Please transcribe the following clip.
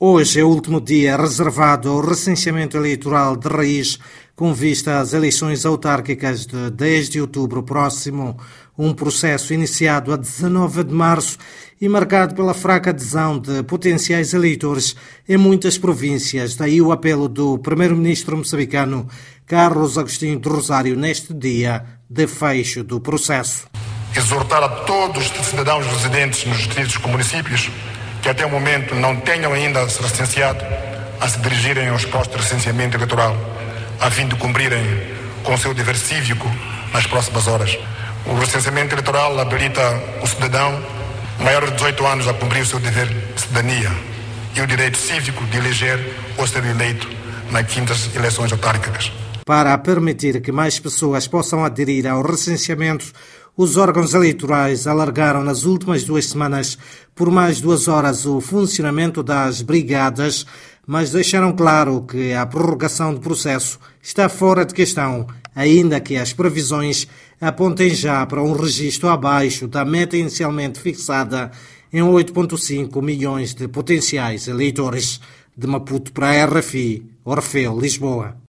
Hoje é o último dia reservado ao recenseamento eleitoral de raiz com vista às eleições autárquicas de 10 de outubro próximo, um processo iniciado a 19 de março e marcado pela fraca adesão de potenciais eleitores em muitas províncias. Daí o apelo do primeiro-ministro moçambicano Carlos Agostinho do Rosário neste dia de fecho do processo. Exortar a todos os cidadãos residentes nos distritos e municípios que até o momento não tenham ainda se recenseado a se dirigirem aos postos de recenseamento eleitoral, a fim de cumprirem com o seu dever cívico nas próximas horas. O recenseamento eleitoral habilita o cidadão maior de 18 anos a cumprir o seu dever de cidadania e o direito cívico de eleger ou ser eleito nas quintas eleições autárquicas. Para permitir que mais pessoas possam aderir ao recenseamento, os órgãos eleitorais alargaram nas últimas 2 semanas por mais 2 horas o funcionamento das brigadas, mas deixaram claro que a prorrogação do processo está fora de questão, ainda que as previsões apontem já para um registro abaixo da meta inicialmente fixada em 8,5 milhões de potenciais eleitores. De Maputo para a RFI, Orfeu, Lisboa.